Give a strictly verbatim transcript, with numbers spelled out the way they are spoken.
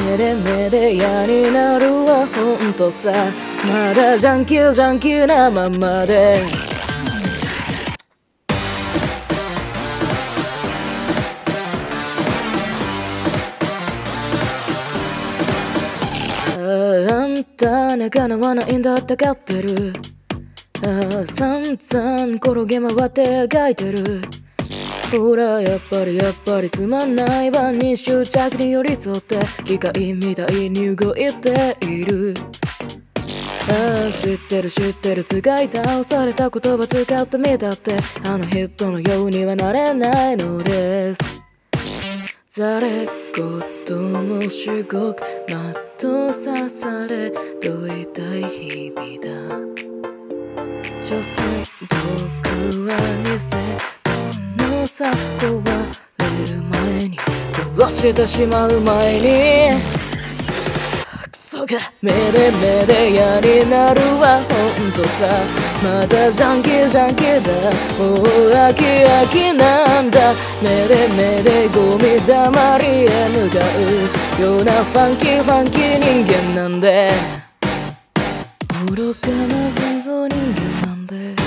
目で目で嫌になるわほんとさ。まだジャンキージャンキーなままであんたね叶わないんだってかってる。ああ散々転げ回って描いてる。ほらやっぱりやっぱりつまんない晩に執着に寄り添って機械みたいに動いている。ああ知ってる知ってる使い倒された言葉使ってみたってあの人のようにはなれないのです。ざれ言も至極的と刺されと痛い日々だ。所詮僕は偽物さ壊れる前に壊してしまう前にクソが目で目で嫌になるわほんとさ。またジャンキージャンキーだもう飽き飽きなんだ。目で目でゴミだまりへ向かうようなファンキーファンキー人間なんで愚かな人造人間なんで